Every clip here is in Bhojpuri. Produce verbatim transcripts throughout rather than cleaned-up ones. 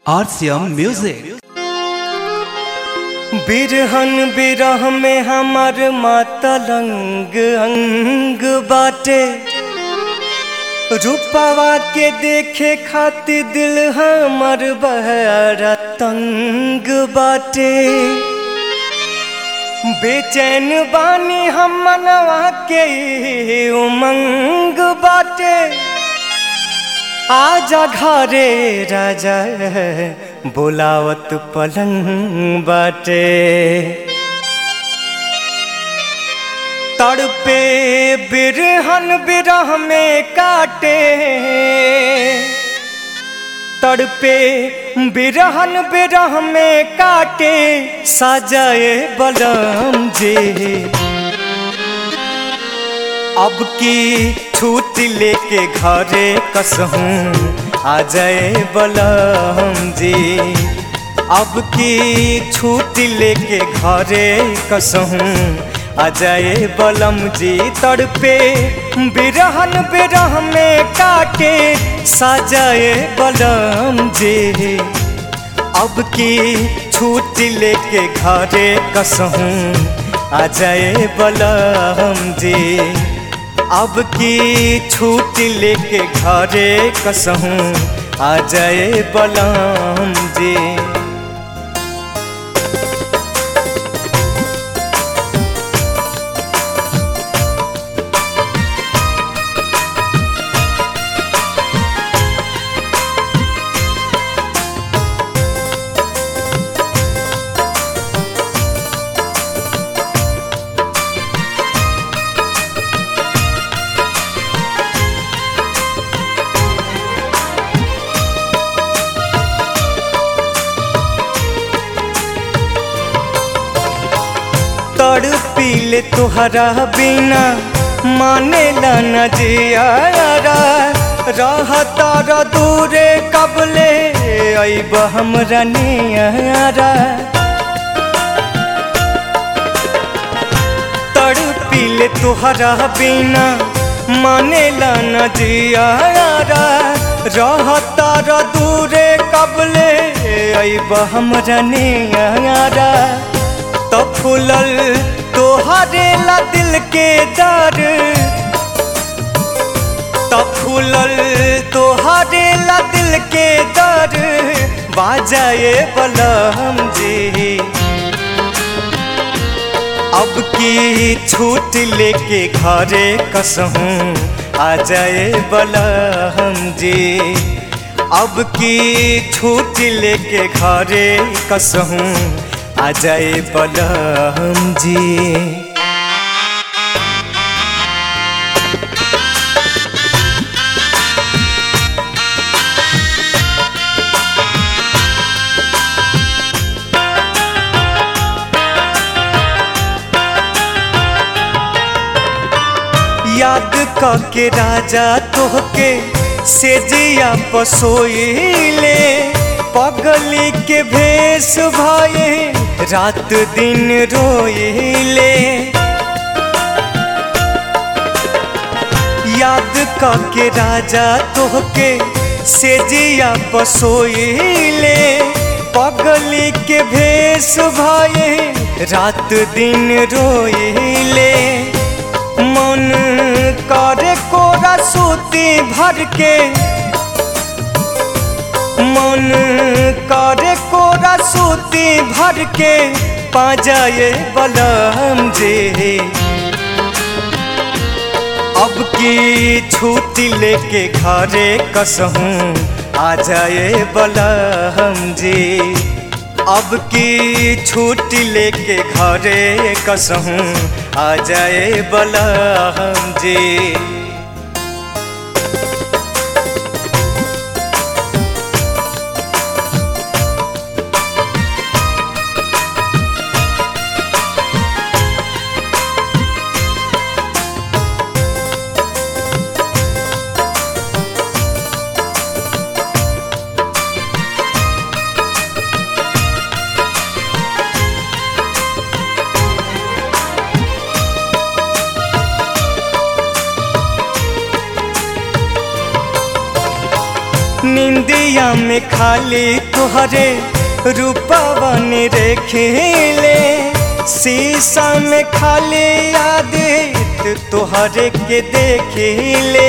R C M music. बिरहन बिरह में हमार मातलंग अंग बाटे, रूपवा के देखे खातिर दिल हमार बहरा तंग बाटे। बेचैन बानी हम मनवा के उमंग बाटे। आजा घरे राजा बोलावत पलंग बाटे। तड़पे बिरहन बिरह में काटे, तड़पे बिरहन बिरह में काटे सजाए बलम जी। अब की छूट लेके घरे कसहूँ आ जाए बलम जी। अब की छूट लेके घरे कसहूँ आ जाए बलम जी। तड़पे बिरहन बिरह में काटे सजाए बलम जी। अब की छूट लेके घरे कसहूँ आ जाए बलम जी। अब की छूट लेके घरे कसहूँ आ जाए बलम जी। तड़पीले तुहरा बिना माने न जियारा। रहता र दूरे कबले अइब हमरा नियारा। तड़पीले तुहरा बिना माने न जियारा। रहता र दूरे कबले अइब हमरा नियारा। तो फूलल तोहरे ला दिल के दर, तो फूलल तोहरे ला दिल के दर बाजाए बलम जी। अब की छूट लेके घरे कसहूँ आ जाए बलम जी। अब की छूट लेके घरे कसहूँ आ जाए बलम जी। याद करके राजा तोहके सेजिया पसोइले। पगली के भेष भाए रात दिन रोइले। याद करके राजा तोहके सेजिया पसोइले। पगली के भेष भाए रात दिन रोइले। मन करे कोरा सूती भर के, मन करे कोरा सूती भर के पा जाए बलम जी। अब की छूट लेके घरे कसहूँ आ जाए बलम जी। अब की छूट लेके घरे कसहूँ आ जाए बलम जी। निंदिया में खाली तुहरे रूपवन रेखिले शीशा में खाली आदित तुहरे के देखिले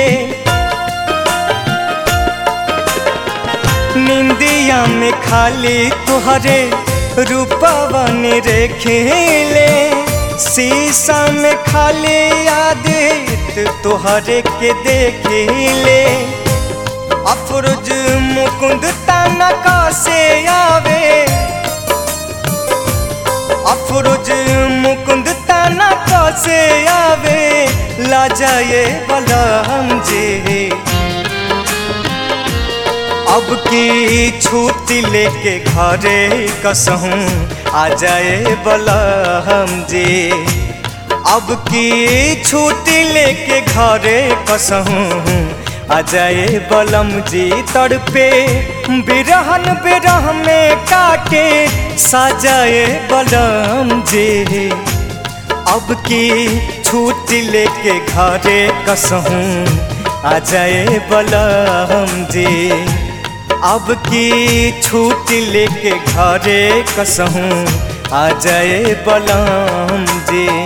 निंदिया में खाली तुहरे रूपवन रेखिले शीशा में खाली आदित तुहरे के देखिले अफरोज मुकुंद तनका से आवे अफरोज मुकुंद तनका से आवे ला जाए बलम जी अब की छुट्टी लेके घरे कसहूँ आ जाए बलम जी अब की छुट्टी लेके घरे कसहूँ आ जाए बलम जी तड़पे बिरहन बिरह में काटे सजाए बलम जी अब की छुट्टी लेके घरे कसहूँ आ जाए बलम जी अब की छुट्टी लेके घरे कसहूँ आ जाए बलम जी।